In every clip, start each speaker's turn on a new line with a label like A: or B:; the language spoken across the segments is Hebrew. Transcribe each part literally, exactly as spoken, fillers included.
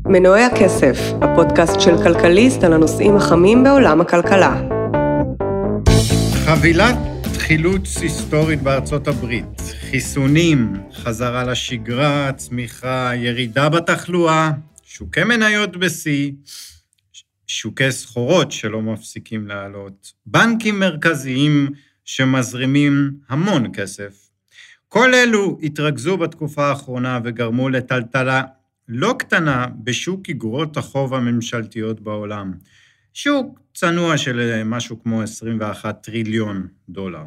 A: מנועי הכסף, הפודקאסט של כלכליסט על הנושאים החמים בעולם הכלכלה.
B: חבילת חילוץ היסטורית בארצות הברית, חיסונים, חזרה לשגרה, צמיחה, ירידה בתחלואה, שוקי מניות בשיא, שוקי סחורות שלא מפסיקים לעלות, בנקים מרכזיים שמזרימים המון כסף. כל אלו התרכזו בתקופה האחרונה וגרמו לטלטלה לא קטנה בשוק אגרות החוב הממשלתיות בעולם. שוק צנוע של משהו כמו עשרים ואחד טריליון דולר.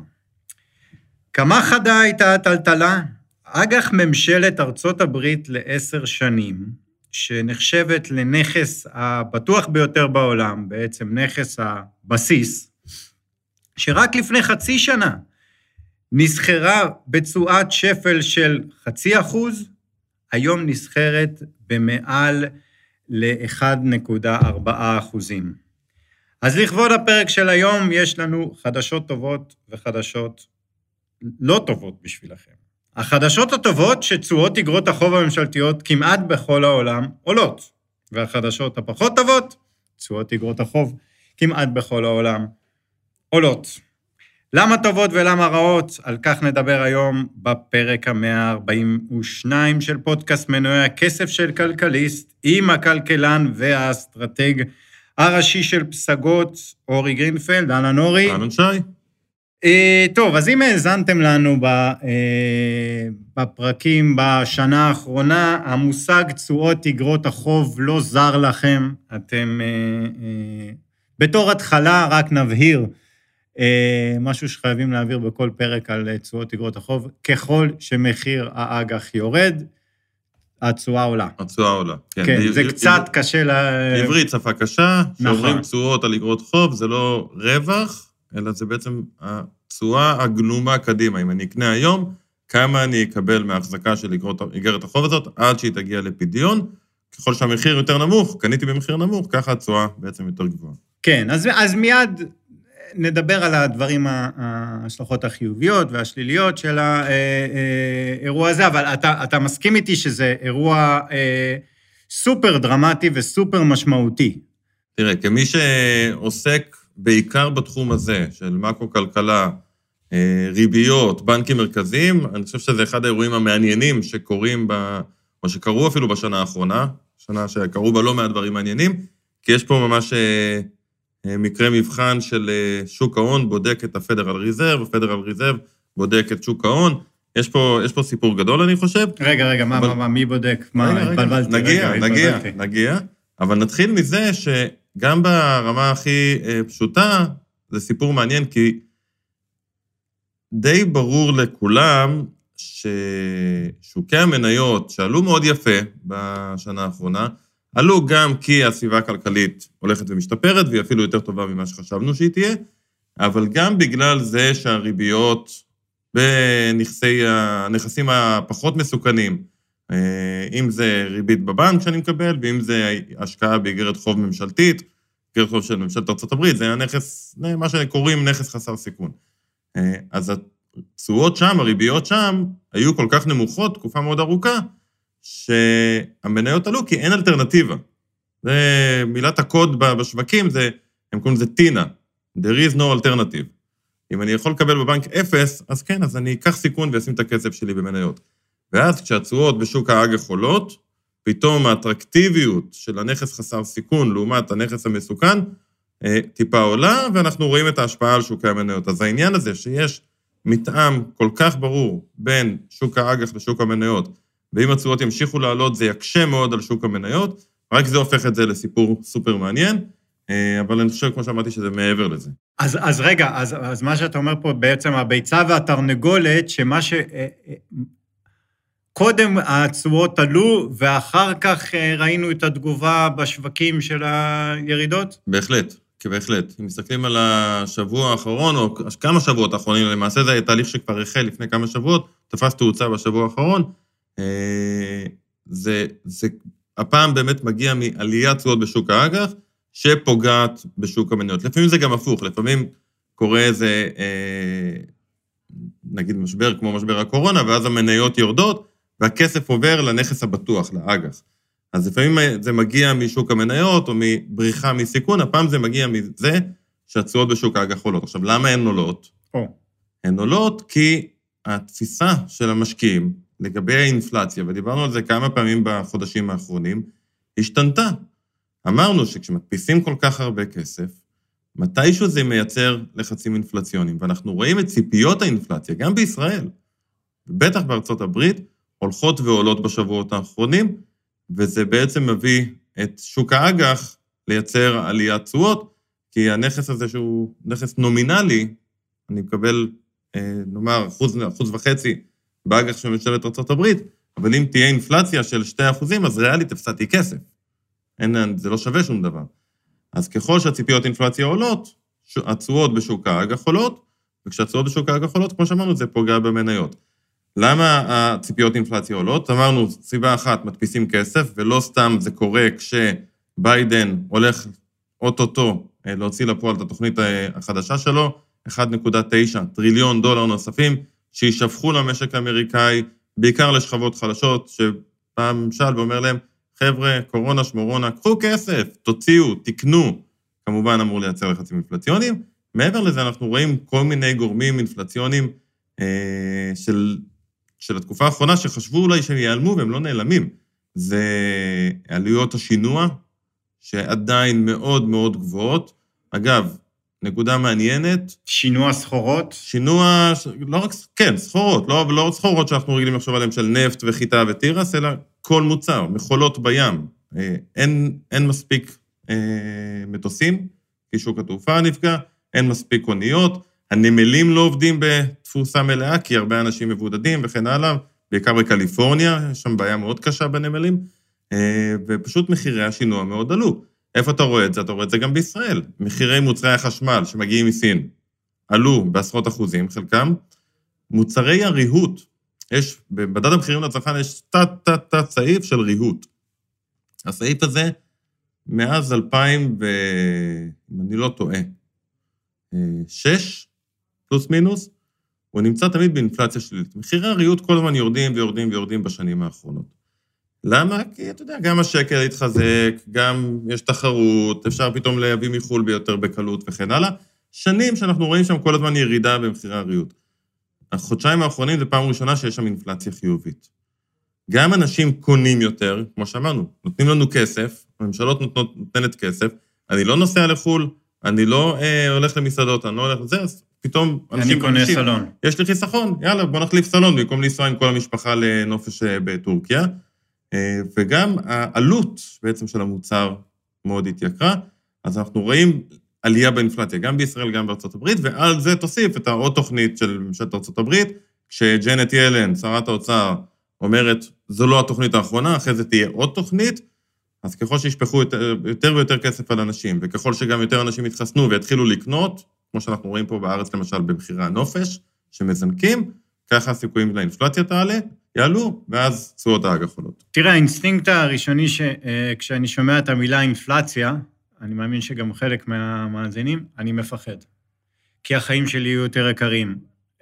B: כמה חדה הייתה הטלטלה? אג"ח ממשלת ארצות הברית לעשר שנים, שנחשבת לנכס הבטוח ביותר בעולם, בעצם נכס הבסיס, שרק לפני חצי שנה נסחרה בתשואת שפל של חצי אחוז, היום נסחרת במעל ל-אחד נקודה ארבע אחוזים. אז לכבוד הפרק של היום יש לנו חדשות טובות וחדשות לא טובות בשבילכם. החדשות הטובות שתשואות אגרות החוב הממשלתיות כמעט בכל העולם עולות, והחדשות הפחות טובות, תשואות אגרות החוב כמעט בכל העולם עולות. למה טובות ולמה רעות? על כך נדבר היום בפרק ה-מאה ארבעים ושתיים של פודקאסט מנועי הכסף של כלכליסט, עם הכלכלן והאסטרטג הראשי של פסגות, אורי גרינפלד. אהלן אורי.
C: אהלן שי.
B: אה, טוב, אז אם האזנתם לנו ב, אה, בפרקים בשנה האחרונה, המושג תשואות אגרות החוב לא זר לכם. אתם, אה, אה, בתור התחלה רק נבהיר, משהו שחייבים להעביר בכל פרק על תשואות אגרות החוב, ככל שמחיר האג"ח יורד, התשואה עולה.
C: התשואה עולה.
B: כן, כן זה קצת קשה ל...
C: עברית שפה קשה, שעוברים תשואות על אגרות חוב, זה לא רווח, אלא זה בעצם התשואה הגלומה קדימה. אם אני אקנה היום, כמה אני אקבל מההחזקה של אגרת החוב הזאת, עד שהיא תגיע לפדיון, ככל שהמחיר יותר נמוך, קניתי במחיר נמוך, ככה התשואה בעצם יותר גבוהה.
B: כן, אז, אז מיד נדבר על הדברים, ההשלכות החיוביות והשליליות של האירוע הזה, אבל אתה, אתה מסכים איתי שזה אירוע סופר דרמטי וסופר משמעותי.
C: תראה, כמי שעוסק בעיקר בתחום הזה, של מקרו-כלכלה, ריביות, בנקים מרכזיים, אני חושב שזה אחד האירועים המעניינים שקורים, ב, או שקרו אפילו בשנה האחרונה, שנה שקרו בה לא מעט דברים מעניינים, כי יש פה ממש מקרה מבחן של שוק ההון, בודק את הפדרל ריזרב, הפדרל ריזרב בודק את שוק ההון, יש פה, יש פה סיפור גדול, אני חושב.
B: רגע, רגע, מה, מה, מה, מי בודק? מה, התבלבלתי?
C: נגיע, נגיע, נגיע, אבל נתחיל מזה שגם ברמה הכי פשוטה, זה סיפור מעניין, כי די ברור לכולם ששוקי המניות, שעלו מאוד יפה בשנה האחרונה, עלו גם כי הסביבה הכלכלית הולכת ומשתפרת, והיא אפילו יותר טובה ממה שחשבנו שהיא תהיה, אבל גם בגלל זה שהריביות בנכסים הפחות מסוכנים, אם זה ריבית בבנק שאני מקבל, ואם זה השקעה באגרת חוב ממשלתית, אגרת חוב של ממשלת ארצות הברית, זה הנכס, מה שקוראים נכס חסר סיכון. אז התשואות שם, הריביות שם, היו כל כך נמוכות, תקופה מאוד ארוכה, שהמניות עלו, כי אין אלטרנטיבה. זה מילת הקוד בשווקים, זה, הם קוראים לזה טינה, there is no alternative. אם אני יכול לקבל בבנק אפס, אז כן, אז אני אקח סיכון ואשים את הכסף שלי במניות. ואז כשהתשואות בשוק האג"ח עולות, פתאום האטרקטיביות של הנכס חסר סיכון, לעומת הנכס המסוכן, טיפה עולה, ואנחנו רואים את ההשפעה על שוק המניות. אז העניין הזה שיש מתאם כל כך ברור בין שוק האג"ח ושוק המניות, ואם התשואות ימשיכו לעלות, זה יקשה מאוד על שוק המניות, רק זה הופך את זה לסיפור סופר מעניין, אבל אני חושב, כמו שאמרתי, שזה מעבר לזה.
B: אז, אז רגע, אז, אז מה שאתה אומר פה, בעצם הביצה והתרנגולת, שמה ש... קודם התשואות עלו, ואחר כך ראינו את התגובה בשווקים של הירידות?
C: בהחלט, כי בהחלט. אם מסתכלים על השבוע האחרון, או כמה שבועות האחרונים, למעשה זה תהליך שכבר החל לפני כמה שבועות, תפס תאוצה בשבוע האחרון, זה, זה הפעם באמת מגיע מעליית תשואות בשוק האג"ח, שפוגעת בשוק המניות. לפעמים זה גם הפוך, לפעמים קורה איזה, נגיד משבר כמו משבר הקורונה, ואז המניות יורדות, והכסף עובר לנכס הבטוח, לאג"ח. אז לפעמים זה מגיע משוק המניות או מבריחה מסיכון, הפעם זה מגיע מזה שהתשואות בשוק האג"ח עולות. עכשיו, למה הן עולות?
B: או.
C: הן עולות כי התפיסה של המשקיעים לגבי האינפלציה, ודיברנו על זה כמה פעמים בחודשים האחרונים, השתנתה. אמרנו שכשמדפיסים כל כך הרבה כסף, מתישהו זה מייצר לחצים אינפלציוניים, ואנחנו רואים את ציפיות האינפלציה, גם בישראל, בטח בארצות הברית, הולכות ועולות בשבועות האחרונים, וזה בעצם מביא את שוק האג"ח לייצר עליית תשואות, כי הנכס הזה שהוא נכס נומינלי, אני מקבל, נאמר, אחוז, אחוז וחצי באג"ח של ממשלת ארצות הברית, אבל אם תהיה אינפלציה של שתי אחוזים, אז ריאלית הפסדתי כסף. אין, זה לא שווה שום דבר. אז ככל שהציפיות אינפלציה עולות, התשואות בשוק האג"ח עולות, וכשהתשואות בשוק האג"ח עולות, כמו שאמרנו, זה פוגע במניות. למה הציפיות אינפלציה עולות? אמרנו, סיבה אחת, מדפיסים כסף, ולא סתם זה קורה כשביידן הולך אוטוטו להוציא לפועל את התוכנית החדשה שלו, אחד נקודה תשע טריליון דולר נוספים, שישפכו למשק האמריקאי, בעיקר לשכבות חלשות, שפעם ממשל ואומר להם, חבר'ה, קורונה, שמורונה, קחו כסף, תוציאו, תקנו, כמובן אמור לייצר לחצים אינפלציוניים. מעבר לזה אנחנו רואים כל מיני גורמים אינפלציוניים אה, של, של התקופה האחרונה, שחשבו אולי שהם ייעלמו והם לא נעלמים. זה עלויות השינוע, שעדיין מאוד מאוד גבוהות. אגב, נקודה מעניינת.
B: שינוע סחורות?
C: שינוע, לא רק, כן, סחורות, לא, לא רק סחורות שאנחנו רגילים לחשוב עליהם של נפט וחיטה וטירס, אלא כל מוצר, מכולות בים. אין, אין מספיק אה, מטוסים, כי שוק התעופה נפגע, אין מספיק אוניות, הנמלים לא עובדים בתפוסה מלאה, כי הרבה אנשים מבודדים וכן הלאה, בעיקר בקליפורניה, יש שם בעיה מאוד קשה בנמלים, אה, ופשוט מחירי השינוע מאוד עלו. איפה אתה רואה את זה? אתה רואה את זה גם בישראל. מחירי מוצרי החשמל שמגיעים מסין עלו בעשרות אחוזים, חלקם. מוצרי הריהוט, יש, במדד המחירים לצרכן יש תת תת תת סעיף של ריהוט. הסעיף הזה, מאז אלפיים, ו... אם אני לא טועה, שש, פלוס מינוס, הוא נמצא תמיד באינפלציה שלילית. מחירי הריהוט כל הזמן יורדים ויורדים ויורדים בשנים האחרונות. למה? כי אתה יודע, גם השקל התחזק, גם יש תחרות, אפשר פתאום להביא מחול ביותר בקלות וכן הלאה. שנים שאנחנו רואים שם כל הזמן ירידה במחירי הריהוט. החודשיים האחרונים זה פעם ראשונה שיש שם אינפלציה חיובית. גם אנשים קונים יותר, כמו שאמרנו, נותנים לנו כסף, הממשלות נותנות, נותנת כסף, אני לא נוסע לחול, אני לא אה, הולך למסעדות, אני לא הולך לזה, אז פתאום אנשים...
B: אני קונה סלון.
C: יש לי חיסכון, יאללה, בוא נחליף סלון, במקום לנסוע עם כל המשפחה לנופש בטורקיה. וגם העלות בעצם של המוצר מאוד התייקרה, אז אנחנו רואים עלייה באינפלציה, גם בישראל, גם בארצות הברית, ועל זה תוסיף את העוד תוכנית של ממשלת ארצות הברית, כשג'נט ילן, שרת האוצר, אומרת, זו לא התוכנית האחרונה, אחרי זה תהיה עוד תוכנית, אז ככל שישפכו יותר, יותר ויותר כסף על אנשים, וככל שגם יותר אנשים יתחסנו ויתחילו לקנות, כמו שאנחנו רואים פה בארץ למשל במחירי הנופש, שמזנקים, ככה הסיכויים לאינפלציה תעלה, יעלו, ואז תשואות האג"ח עולות.
B: תראה, האינסטינקט הראשוני שכשאני שומע את המילה אינפלציה, אני מאמין שגם חלק מהמאזינים, אני מפחד. כי החיים שלי יהיו יותר יקרים.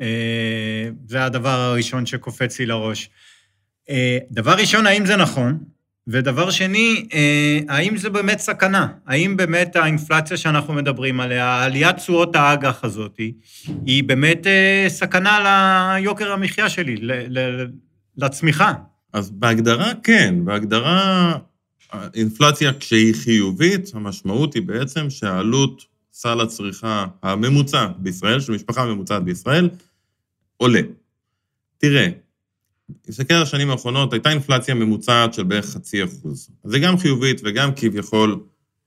B: זה הדבר הראשון שקופץ לי לראש. דבר ראשון, האם זה נכון? ודבר שני, האם זה באמת סכנה? האם באמת האינפלציה שאנחנו מדברים עליה, עליית תשואות האג"ח הזאת, היא באמת סכנה ליוקר המחיה שלי, לצמיחה?
C: אז בהגדרה כן, בהגדרה אינפלציה כשהיא חיובית, המשמעות היא בעצם שהעלות סל הצריכה הממוצע בישראל, של משפחה ממוצעת בישראל, עולה. תראה, נסתכל על השנים האחרונות, הייתה אינפלציה ממוצעת של בערך חצי אחוז. אז זה גם חיובית וגם כביכול,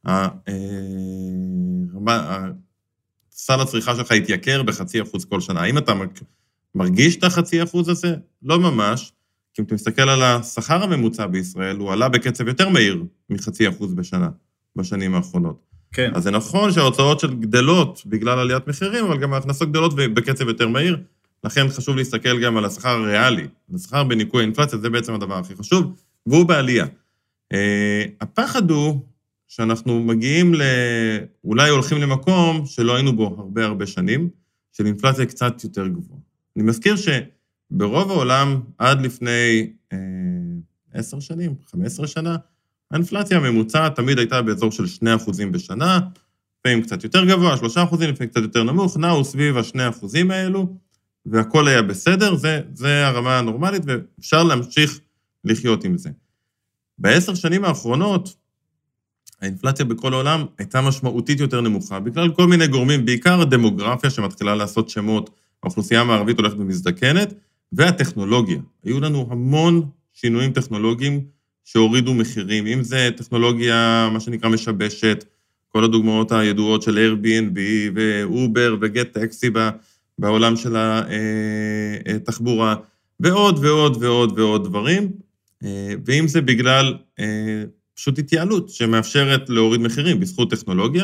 C: סל הצריכה שלך התייקר בחצי אחוז כל שנה. האם אתה מרגיש את החצי אחוז הזה? לא ממש. כי אם אתה מסתכל על השכר הממוצע בישראל, הוא עלה בקצב יותר מהיר מחצי אחוז בשנה, בשנים האחרונות.
B: כן.
C: אז זה נכון שההוצאות של גדלות בגלל עליית מחירים, אבל גם ההכנסות גדלות בקצב יותר מהיר, לכן חשוב להסתכל גם על השכר הריאלי, השכר בניקוי האינפלציה, זה בעצם הדבר הכי חשוב, והוא בעלייה. הפחד הוא שאנחנו מגיעים ל... אולי הולכים למקום שלא היינו בו הרבה הרבה שנים, של אינפלציה קצת יותר גבוהה. אני מזכיר שברוב העולם, עד לפני עשר שנים, חמש עשרה שנה, האינפלציה הממוצעת תמיד הייתה באזור של שני אחוזים בשנה, לפעמים קצת יותר גבוה, שלושה אחוזים, לפעמים קצת יותר נמוך, נעו סביב השני אחוזים האלו, והכל היה בסדר, זה, זה הרמה הנורמלית, ואפשר להמשיך לחיות עם זה. בעשר שנים האחרונות, האינפלציה בכל העולם הייתה משמעותית יותר נמוכה, בגלל כל מיני גורמים, בעיקר הדמוגרפיה שמתחילה לעשות שמות, האוכלוסייה המערבית הולכת ומזדקנת, והטכנולוגיה. היו לנו המון שינויים טכנולוגיים שהורידו מחירים, אם זה טכנולוגיה, מה שנקרא משבשת, כל הדוגמאות הידועות של Airbnb ואובר וגט טקסי בעולם של התחבורה, ועוד ועוד ועוד ועוד דברים, ואם זה בגלל פשוט התייעלות שמאפשרת להוריד מחירים בזכות טכנולוגיה,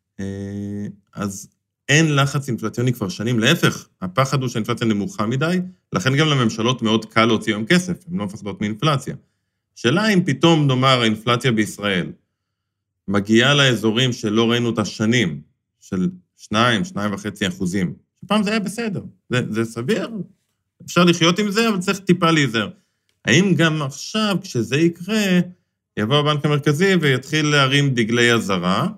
C: אז אין לחץ אינפלציוני כבר שנים, להפך, הפחד הוא שהאינפלציה נמוכה מדי, לכן גם לממשלות מאוד קל להוציא היום כסף, הן לא מפחדות מאינפלציה. שאלה אם פתאום נאמר האינפלציה בישראל, מגיעה לאזורים שלא ראינו את השנים, של שניים, שניים וחצי אחוזים, שפעם זה היה בסדר, זה, זה סביר, אפשר לחיות עם זה, אבל צריך טיפה להיזהר. האם גם עכשיו, כשזה יקרה, יבוא הבנק המרכזי ויתחיל להרים דגלי הזרה,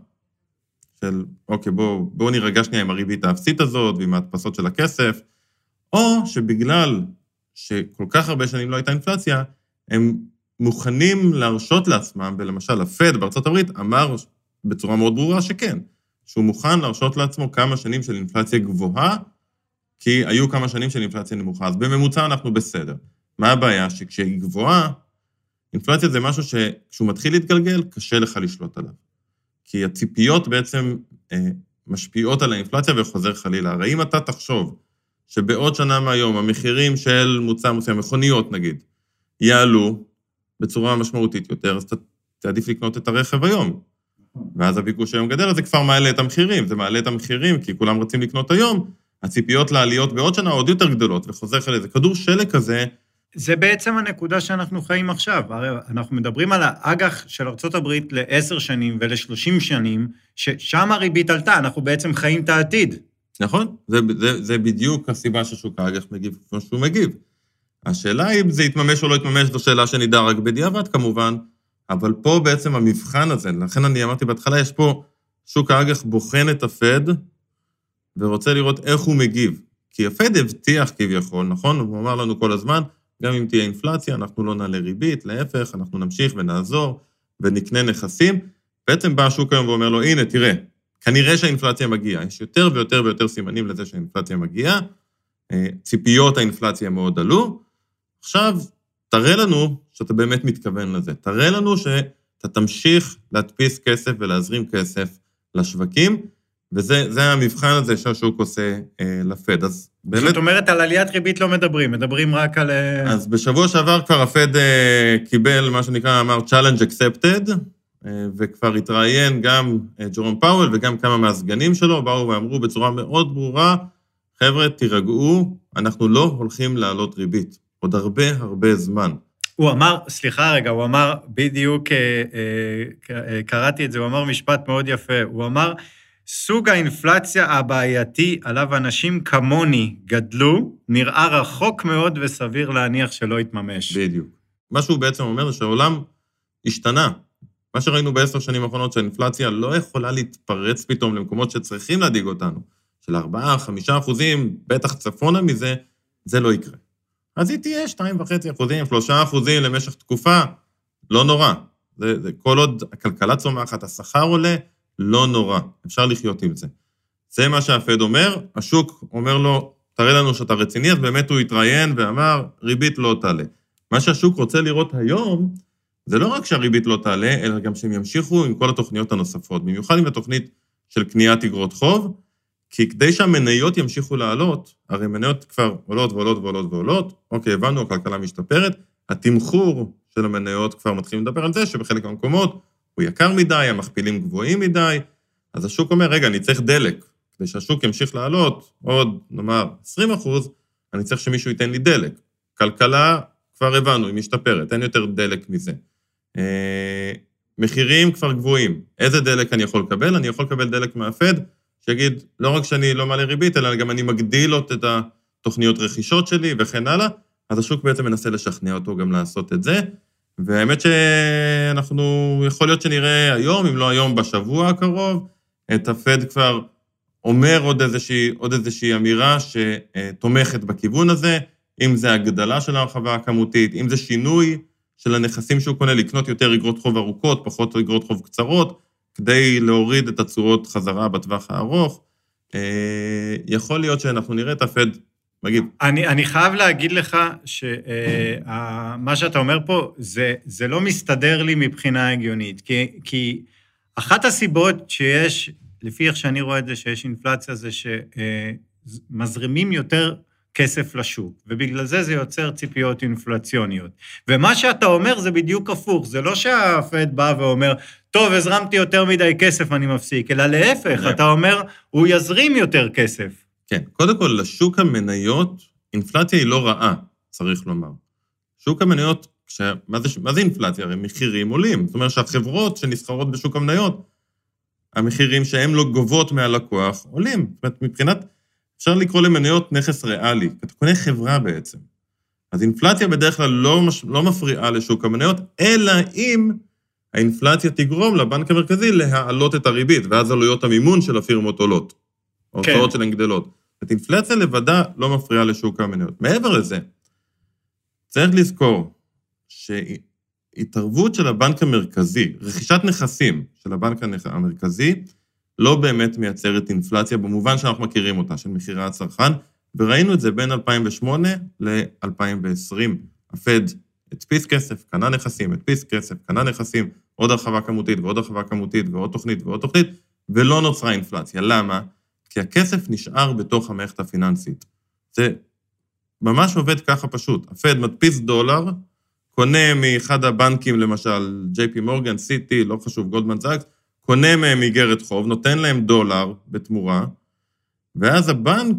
C: של, אוקיי, בואו בוא נרגע שנייה עם הריבית האפסית הזאת, ועם ההדפסות של הכסף, או שבגלל שכל כך הרבה שנים לא הייתה אינפלציה, הם מוכנים להרשות לעצמם, ולמשל, הפד בארצות הברית אמר בצורה מאוד ברורה שכן, שהוא מוכן להרשות לעצמו כמה שנים של אינפלציה גבוהה, כי היו כמה שנים של אינפלציה נמוכה, אז בממוצע אנחנו בסדר. מה הבעיה? שכשהיא גבוהה, אינפלציה זה משהו שכשהוא מתחיל להתגלגל, קשה לך לשלוט עליו. כי הציפיות בעצם אה, משפיעות על האינפלציה וחוזר חלילה. הרי אם אתה תחשוב שבעוד שנה מהיום המחירים של מוצר מסוים, מכוניות נגיד, יעלו בצורה משמעותית יותר, אז אתה תעדיף לקנות את הרכב היום. ואז הביקוש היום גדל, אז זה כבר מעלה את המחירים. זה מעלה את המחירים כי כולם רוצים לקנות היום, הציפיות לעליות בעוד שנה עוד יותר גדולות, וחוזר חלילה. זה כדור שלג כזה,
B: זה בעצם הנקודה שאנחנו חיים עכשיו. הרי אנחנו מדברים על האג"ח של ארצות הברית לעשר שנים ולשלושים שנים, ששם הריבית עלתה, אנחנו בעצם חיים את העתיד.
C: נכון, זה, זה, זה בדיוק הסיבה ששוק האג"ח מגיב כמו שהוא מגיב. השאלה אם זה יתממש או לא יתממש, זו שאלה שנדע רק בדיעבד כמובן, אבל פה בעצם המבחן הזה, לכן אני אמרתי בהתחלה, יש פה שוק האג"ח בוחן את הפד, ורוצה לראות איך הוא מגיב. כי הפד הבטיח כביכול, נכון? הוא אמר לנו כל הזמן, גם אם תהיה אינפלציה, אנחנו לא נעלה ריבית, להפך, אנחנו נמשיך ונעזור, ונקנה נכסים. בעצם בא השוק היום ואומר לו, הנה, תראה, כנראה שהאינפלציה מגיעה, יש יותר ויותר ויותר סימנים לזה שהאינפלציה מגיעה, ציפיות האינפלציה מאוד עלו, עכשיו, תראה לנו שאתה באמת מתכוון לזה, תראה לנו שאתה תמשיך להדפיס כסף ולהזרים כסף לשווקים, וזה המבחן הזה שהשוק עושה אה, לפד. אז באמת...
B: זאת אומרת, על עליית ריבית לא מדברים, מדברים רק על...
C: אז בשבוע שעבר כבר הפד אה, קיבל מה שנקרא, אמר challenge accepted, אה, וכבר התראיין גם אה, ג'רום פאוול וגם כמה מהסגנים שלו, באו ואמרו בצורה מאוד ברורה, חבר'ה, תירגעו, אנחנו לא הולכים לעלות ריבית, עוד הרבה הרבה זמן.
B: הוא אמר, סליחה רגע, הוא אמר בדיוק, אה, אה, קראתי את זה, הוא אמר משפט מאוד יפה, הוא אמר, סוג האינפלציה הבעייתי עליו אנשים כמוני גדלו, נראה רחוק מאוד וסביר להניח שלא יתממש.
C: בדיוק. מה שהוא בעצם אומר זה שהעולם השתנה. מה שראינו בעשר שנים האחרונות שהאינפלציה לא יכולה להתפרץ פתאום למקומות שצריכים להדיג אותנו, של ארבעה, חמישה אחוזים, בטח צפונה מזה, זה לא יקרה. אז היא תהיה שתיים וחצי אחוזים, שלושה אחוזים למשך תקופה, לא נורא. זה, זה כל עוד הכלכלה צומחת, השכר עולה, לא נורא, אפשר לחיות עם זה. זה מה שהפד אומר, השוק אומר לו, תראה לנו שאתה רציני, אז באמת הוא התראיין ואמר, ריבית לא תעלה. מה שהשוק רוצה לראות היום, זה לא רק שהריבית לא תעלה, אלא גם שהם ימשיכו עם כל התוכניות הנוספות, במיוחד עם התוכנית של קניית אגרות חוב, כי כדי שהמניות ימשיכו לעלות, הרי מניות כבר עולות ועולות ועולות ועולות, אוקיי, הבנו, הכלכלה משתפרת, התמחור של המניות כבר מתחילים לדבר על זה, שבחלק מהמקומות הוא יקר מדי, המכפילים גבוהים מדי, אז השוק אומר, רגע, אני צריך דלק, כדי שהשוק ימשיך לעלות, עוד, נאמר, עשרים אחוז, אני צריך שמישהו ייתן לי דלק. כלכלה, כבר הבנו, היא משתפרת, אין יותר דלק מזה. מחירים כבר גבוהים, איזה דלק אני יכול לקבל? אני יכול לקבל דלק מהפד, שיגיד, לא רק שאני לא מעלה ריבית, אלא גם אני מגדיל את התוכניות רכישות שלי וכן הלאה, אז השוק בעצם מנסה לשכנע אותו גם לעשות את זה, והאמת שאנחנו, יכול להיות שנראה היום, אם לא היום בשבוע הקרוב, את הפד כבר אומר עוד איזושהי, עוד איזושהי אמירה שתומכת בכיוון הזה, אם זה הגדלה של הרחבה הכמותית, אם זה שינוי של הנכסים שהוא קונה, לקנות יותר אגרות חוב ארוכות, פחות אגרות חוב קצרות, כדי להוריד את הצורות חזרה בטווח הארוך. יכול להיות שאנחנו נראה את הפד מגיב.
B: אני, אני חייב להגיד לך שמה שאתה אומר פה, זה, זה לא מסתדר לי מבחינה הגיונית, כי, כי אחת הסיבות שיש, לפי איך שאני רואה את זה, שיש אינפלציה, זה שמזרימים יותר כסף לשוק, ובגלל זה זה יוצר ציפיות אינפלציוניות. ומה שאתה אומר זה בדיוק הפוך, זה לא שהפד בא ואומר, טוב, הזרמתי יותר מדי כסף, אני מפסיק, אלא להפך, אתה אומר, הוא יזרים יותר כסף.
C: כן, קודם כל, לשוק המניות, אינפלציה היא לא רעה, צריך לומר. שוק המניות, ש... מה זה, מה זה אינפלציה? הרי מחירים עולים. זאת אומרת שהחברות שנסחרות בשוק המניות, המחירים שהן לא גובות מהלקוח עולים. זאת אומרת, מבחינת, אפשר לקרוא למניות נכס ריאלי, אתה קונה חברה בעצם. אז אינפלציה בדרך כלל לא, מש... לא מפריעה לשוק המניות, אלא אם האינפלציה תגרום לבנק המרכזי להעלות את הריבית, ואז עלויות המימון של הפירמות עולות. ההוצאות שלהן גדלות. את אינפלציה לבדה לא מפריעה לשוק המניות. מעבר לזה, צריך לזכור שהתערבות של הבנק המרכזי, רכישת נכסים של הבנק המרכזי, לא באמת מייצרת אינפלציה, במובן שאנחנו מכירים אותה, של מחירי הצרכן, וראינו את זה בין אלפיים ושמונה ל-אלפיים ועשרים. הפד הדפיס כסף, קנה נכסים, הדפיס כסף, קנה נכסים, עוד הרחבה כמותית ועוד הרחבה כמותית ועוד תוכנית ועוד תוכנית, ולא נוצרה אינפלציה. למה? כי הכסף נשאר בתוך המערכת הפיננסית. זה ממש עובד ככה פשוט. הפד מדפיס דולר, קונה מאחד הבנקים, למשל, ג'יי פי מורגן, סיטי, לא חשוב, גולדמן סאקס, קונה מהם איגרת חוב, נותן להם דולר בתמורה, ואז הבנק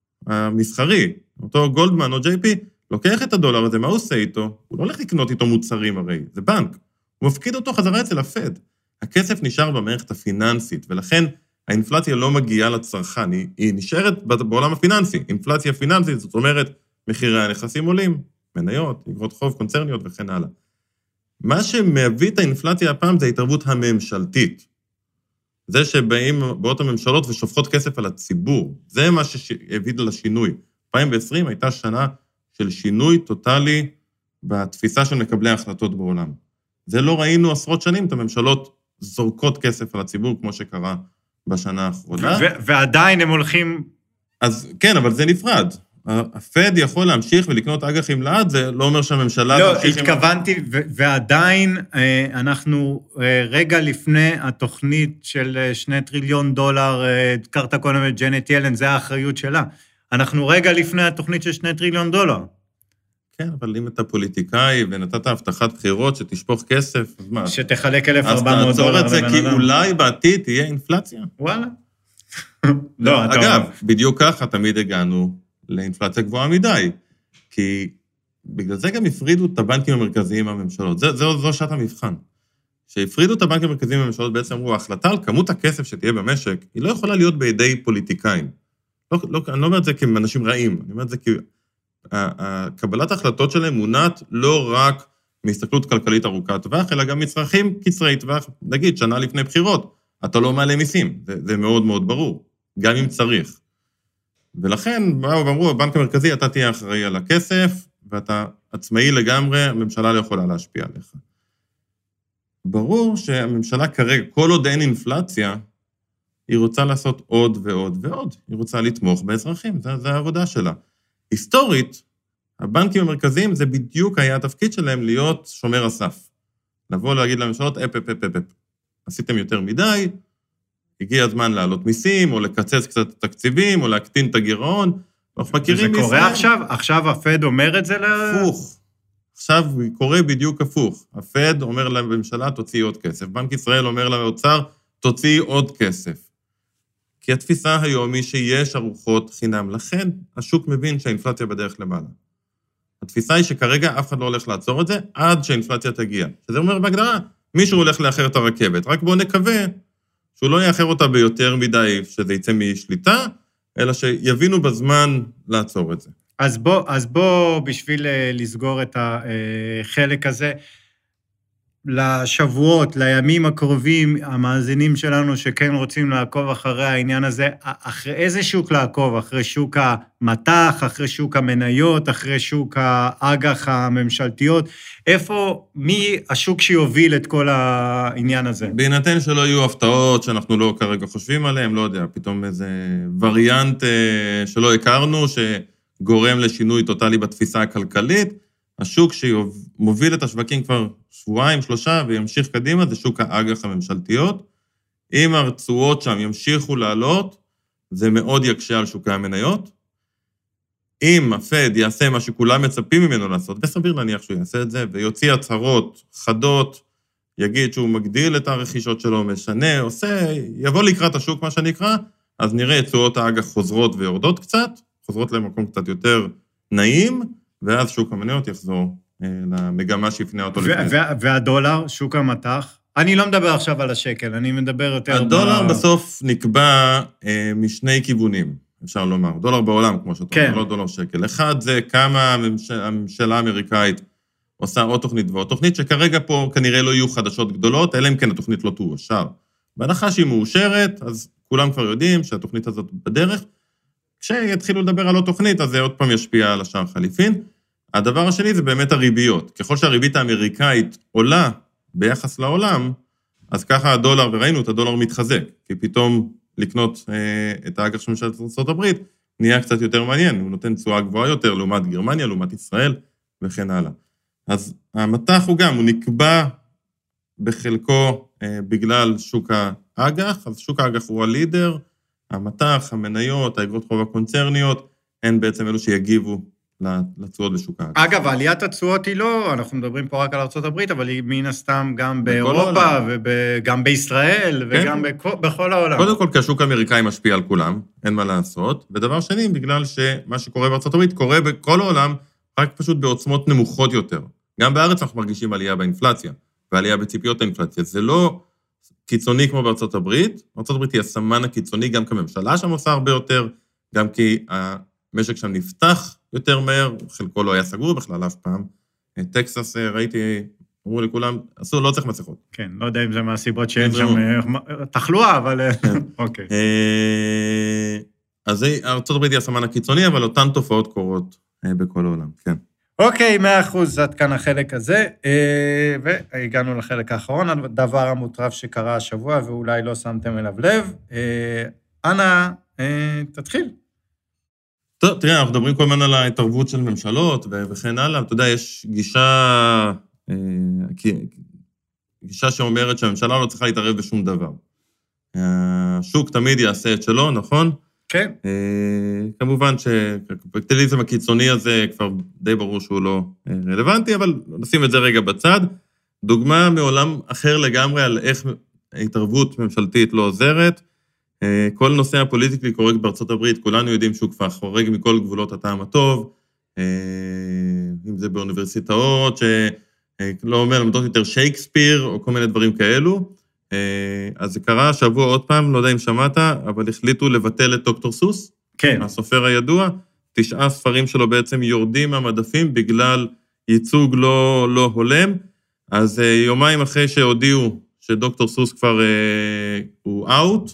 C: המסחרי, אותו גולדמן או ג'יי פי, לוקח את הדולר הזה, מה הוא עושה איתו? הוא לא הולך לקנות איתו מוצרים הרי, זה בנק. הוא מפקיד אותו חזרה אצל הפד. הכסף נשאר במערכת הפיננסית, ולכן האינפלציה לא מגיעה לצרכן, היא, היא נשארת בעולם הפיננסי. אינפלציה פיננסית, זאת אומרת, מחירי הנכסים עולים, מניות, אגרות חוב, קונצרניות וכן הלאה. מה שמביא את האינפלציה הפעם זה ההתערבות הממשלתית. זה שבאים באות הממשלות ושופכות כסף על הציבור. זה מה שהביא לשינוי. אלפיים ועשרים הייתה שנה של שינוי טוטלי בתפיסה של מקבלי ההחלטות בעולם. זה לא ראינו עשרות שנים, את הממשלות זורקות כסף על הציבור, כמו שקרה בשנה האחרונה.
B: ועדיין הם הולכים...
C: אז כן, אבל זה נפרד. הפד יכול להמשיך ולקנות אג"חים לעד, זה לא אומר שהממשלה...
B: לא, התכוונתי, ועדיין אנחנו רגע לפני התוכנית של שני טריליון דולר, קרתה קודם את ג'נט ילן, זה האחריות שלה. אנחנו רגע לפני התוכנית של שני טריליון דולר.
C: כן, אבל אם אתה פוליטיקאי ונתת הבטחת בחירות שתשפוך כסף, אז מה?
B: שתחלק אלף וארבע מאות דולר.
C: אז תעצור את זה, כי אולי בעתיד תהיה אינפלציה.
B: וואלה.
C: לא, אגב, בדיוק ככה תמיד הגענו לאינפלציה גבוהה מדי, כי בגלל זה גם הפרידו את הבנקים המרכזיים מהממשלות. זה, זו, זו שעת המבחן. שהפרידו את הבנקים המרכזיים מהממשלות, בעצם אמרו, ההחלטה על כמות הכסף שתהיה במשק, היא לא יכולה להיות בידי פוליטיקאים. לא, לא, אני לא אומר את זה כאנשים רעים, אני אומר את זה כי... הקבלת ההחלטות שלהם מונעת לא רק מהסתכלות כלכלית ארוכת טווח, אלא גם מצרכים קצרי טווח, נגיד, שנה לפני בחירות, אתה לא מעלה מיסים, זה, זה מאוד מאוד ברור, גם אם צריך. ולכן, באו ואמרו, הבנק המרכזי, אתה תהיה אחראי על הכסף, ואתה עצמאי לגמרי, הממשלה לא יכולה להשפיע עליך. ברור שהממשלה כרגע, כל עוד אין אינפלציה, היא רוצה לעשות עוד ועוד ועוד, היא רוצה לתמוך באזרחים, זה, זה העבודה שלה. היסטורית, הבנקים המרכזיים, זה בדיוק היה התפקיד שלהם להיות שומר הסף. לבוא להגיד לממשלות, אפ, אפ, אפ, אפ, אפ. עשיתם יותר מדי, הגיע הזמן לעלות מיסים, או לקצץ קצת תקציבים, או להקטין את הגירעון. אנחנו מכירים
B: בישראל. וזה קורה עכשיו? עכשיו הפד אומר את זה ל...
C: הפוך. עכשיו קורה בדיוק הפוך. הפד אומר לממשלה, תוציא עוד כסף. בנק ישראל אומר לאוצר, תוציא עוד כסף. כי התפיסה היום היא שיש ארוחות חינם. לכן השוק מבין שהאינפלציה בדרך למעלה. התפיסה היא שכרגע אף אחד לא הולך לעצור את זה, עד שהאינפלציה תגיע. שזה אומר בהגדרה, מישהו הולך לאחר את הרכבת. רק בואו נקווה שהוא לא יאחר אותה ביותר מדי, שזה יצא משליטה, אלא שיבינו בזמן לעצור את זה.
B: אז בוא, אז בוא בשביל לסגור את החלק הזה, לשבועות, לימים הקרובים, המאזינים שלנו שכן רוצים לעקוב אחרי העניין הזה, אחרי איזה שוק לעקוב? אחרי שוק המטח, אחרי שוק המניות, אחרי שוק האג"ח הממשלתיות? איפה, מי השוק שיוביל את כל העניין הזה?
C: בהינתן שלא יהיו הפתעות שאנחנו לא כרגע חושבים עליהן, לא יודע, פתאום איזה וריאנט שלא הכרנו, שגורם לשינוי טוטלי בתפיסה הכלכלית, השוק שמוביל את השווקים כבר שבועיים, שלושה, וימשיך קדימה, זה שוק האג"ח הממשלתיות. אם הרצועות שם ימשיכו לעלות, זה מאוד יקשה על שוקי המניות. אם הפד יעשה מה שכולם מצפים ממנו לעשות, וסביר להניח שהוא יעשה את זה, ויוציא הצהרות חדות, יגיד שהוא מגדיל את הרכישות שלו, משנה, עושה, יבוא לקראת השוק מה שנקרא, אז נראה צורות האג"ח חוזרות ויורדות קצת, חוזרות למקום קצת יותר נעים, ואז שוק המניות יחזור למגמה שיפנה אותו לפני.
B: והדולר, שוק המטח, אני לא מדבר עכשיו על השקל, אני מדבר יותר...
C: הדולר בסוף נקבע משני כיוונים, אפשר לומר. דולר בעולם, כמו שאתה אומר, לא דולר שקל. אחד זה כמה הממשלה האמריקאית עושה עוד תוכנית ועוד תוכנית, שכרגע פה כנראה לא יהיו חדשות גדולות, אלא אם כן התוכנית לא תאושר. בהנחה שהיא מאושרת, אז כולם כבר יודעים שהתוכנית הזאת בדרך, כשיתחילו לדבר על עוד תוכנית, אז זה עוד פעם ישפיע על השער חליפין. הדבר השני זה באמת הריביות. ככל שהריבית האמריקאית עולה ביחס לעולם, אז ככה הדולר, וראינו את הדולר מתחזק, כי פתאום לקנות אה, את האג"ח של ממשלת ארצות הברית, נהיה קצת יותר מעניין, הוא נותן תשואה גבוהה יותר, לעומת גרמניה, לעומת ישראל, וכן הלאה. אז המטח הוא גם, הוא נקבע בחלקו אה, בגלל שוק האג"ח, אז שוק האג"ח הוא הלידר, המטח, המניות, האגרות חוב הקונצרניות, הן בעצם אלו שיגיבו לתשואות בשוק האג"ח.
B: אגב, עליית התשואות היא לא, אנחנו מדברים פה רק על ארצות הברית, אבל היא מן הסתם גם באירופה, וגם בישראל, וגם בכל העולם.
C: קודם כל, כי השוק האמריקאי משפיע על כולם, אין מה לעשות, ודבר שני, בגלל שמה שקורה בארצות הברית, קורה בכל העולם, רק פשוט בעוצמות נמוכות יותר. גם בארץ אנחנו מרגישים עלייה באינפלציה, ועלייה בציפיות האינפלציה. זה לא קיצוני כמו בארצות הברית, ארצות הברית היא הסמן הקיצוני, גם כממשלה שם עושה הרבה יותר, גם כי המשק שם נפתח יותר מהר, חלקו לא היה סגור בכלל אף פעם. טקסס, ראיתי, אמרו לכולם, אסור, לא צריך מסכות.
B: כן, לא יודע אם זה מהסיבות שאין שם תחלואה, אבל אוקיי.
C: אז ארצות הברית היא הסמן הקיצוני, אבל אותן תופעות קורות בכל העולם, כן.
B: אוקיי, מאה אחוז, עד כאן החלק הזה, והגענו לחלק האחרון, הדבר המוטרף שקרה השבוע, ואולי לא שמתם אליו לב. אנא, תתחיל.
C: טוב, תראה, אנחנו מדברים כל הזמן על ההתערבות של ממשלות וכן הלאה, אתה יודע, יש גישה, גישה שאומרת שהממשלה לא צריכה להתערב בשום דבר. השוק תמיד יעשה את שלו, נכון?
B: כן.
C: כמובן שהקפיטליזם הקיצוני הזה כבר די ברור שהוא לא רלוונטי, אבל נשים את זה רגע בצד. דוגמה מעולם אחר לגמרי על איך התערבות ממשלתית לא עוזרת, כל נושא הפוליטיקלי קורקט בארצות הברית, כולנו יודעים שהוא כבר חורג מכל גבולות הטעם הטוב, אם זה באוניברסיטאות, שלא אומר, למדות יותר שייקספיר, או כל מיני דברים כאלו. אז זה קרה שבוע עוד פעם, לא יודע אם שמעת, אבל החליטו לבטל את דוקטור סוס,
B: כן.
C: הסופר הידוע, תשעה ספרים שלו בעצם יורדים מהמדפים, בגלל ייצוג לא, לא הולם, אז יומיים אחרי שהודיעו שדוקטור סוס כבר הוא אאוט,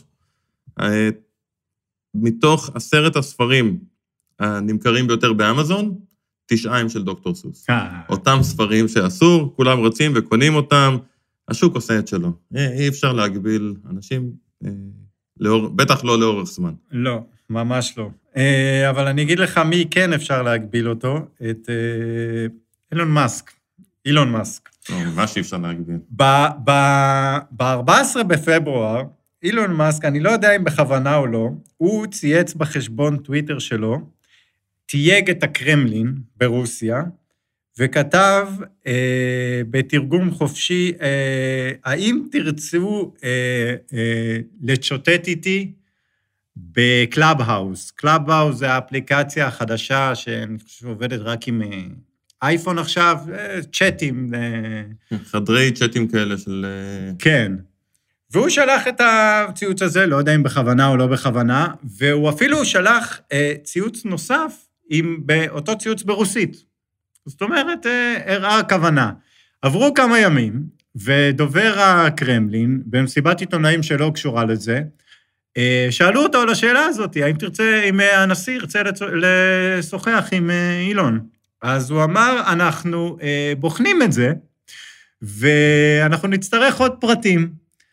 C: מתוך עשרת הספרים הנמכרים ביותר באמזון, תשעה הם של דוקטור סוס. אותם ספרים שאסור, כולם רוצים וקונים אותם, השוק עושה את שלו. אי אפשר להגביל אנשים, בטח לא לאורך זמן.
B: לא, ממש לא. אבל אני אגיד לך מי כן אפשר להגביל אותו, את אילון מאסק. אילון מאסק.
C: מה שאי אפשר להגביל.
B: ב-ארבעה עשר בפברואר, אילון מאסק, אני לא יודע אם בכוונה או לא, הוא צייץ בחשבון טוויטר שלו, תייג את הקרמלין ברוסיה, וכתב אה, בתרגום חופשי, אה, האם תרצו אה, אה, לצ'וטט איתי בקלאב-האוס. קלאב-האוס זה האפליקציה החדשה, שאני חושב שעובדת רק עם אה, אייפון עכשיו, אה, צ'אטים. אה,
C: חדרי צ'אטים כאלה של... אה...
B: כן. והוא שלח את הציוץ הזה, לא יודע אם בכוונה או לא בכוונה, והוא אפילו שלח אה, ציוץ נוסף, עם באותו ציוץ ברוסית. זאת אומרת, הראה הכוונה. עברו כמה ימים, ודובר הקרמלין, במסיבת עיתונאים שלא קשורה לזה, שאלו אותו על השאלה הזאת, האם תרצה, אם הנשיא ירצה לשוחח עם אילון. אז הוא אמר, אנחנו בוחנים את זה, ואנחנו נצטרך עוד פרטים.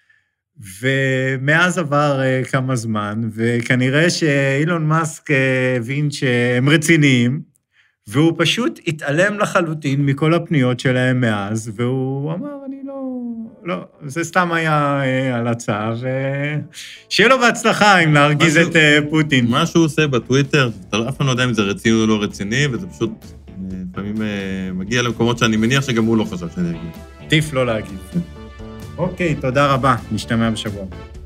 B: ומאז עבר כמה זמן, וכנראה שאילון מאסק הבין שהם רציניים, והוא פשוט התעלם לחלוטין מכל הפניות שלהם מאז, והוא אמר, אני לא, לא, זה סתם היה על הצעה, ושיהיה לו בהצלחה אם להרגיז את פוטין.
C: מה שהוא עושה בטוויטר, אתה אף פעם לא יודע אם זה רציני או לא רציני, וזה פשוט לפעמים מגיע למקומות שאני מניח שגם הוא לא חשב שאני אגיע.
B: עדיף לא להגיב. אוקיי, תודה רבה, נשתמע בשבוע.